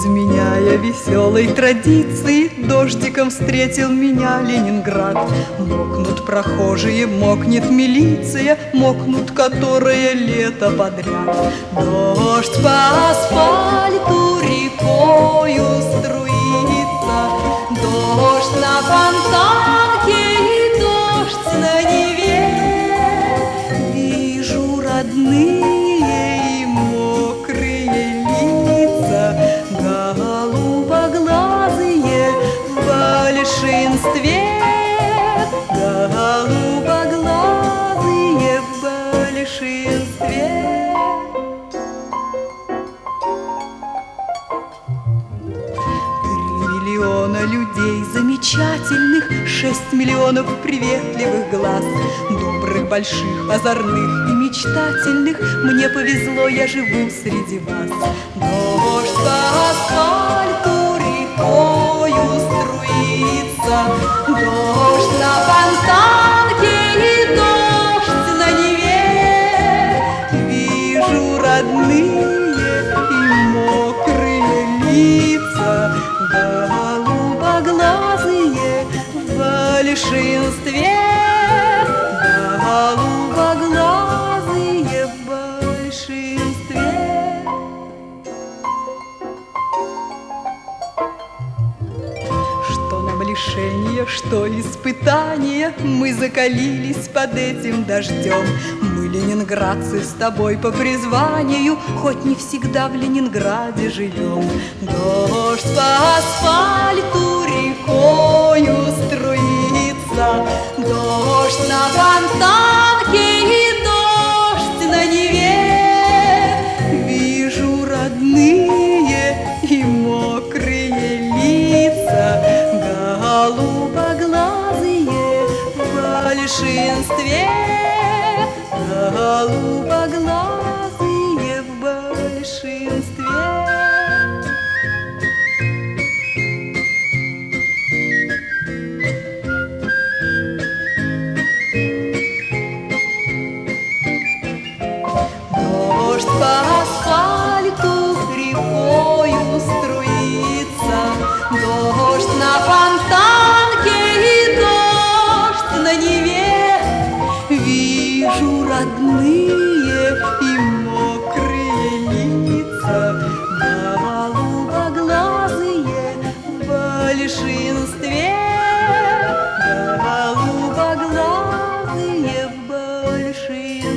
изменяя веселой традиции, дождиком встретил меня Ленинград. Мокнут прохожие, мокнет милиция, мокнут которые лето подряд. Дождь по асфальту рекою струится, дождь на фонтанке и дождь на Неве. Вижу родные и мокрые лица, голубоглазые в большинстве, голубоглазые в большинстве. 3 миллиона людей замечательных, 6 миллионов приветливых глаз, добрых, больших, озорных и мечтательных. Мне повезло, я живу среди вас. Дождь по асфальту рекою струится, дождь на фонтанке и дождь на Неве. Вижу родные и мокрые лица, голубоглазые в большинстве, голубоглазые в большинстве. Что нам лишение, что испытание, мы закалились под этим дождем. Мы, ленинградцы, с тобой по призванию, хоть не всегда в Ленинграде живем. Дождь по асфальту рекою струится, дождь на фонтанке и дождь на Неве. Вижу родные и мокрые лица, голубоглазые в большинстве, голубоглазые в большинстве. Дождь по асфальту рекою струится, дождь на фонтанке и дождь на Неве. Вижу родные и мокрые лица, голубоглазые в большинстве, голубоглазые в большинстве.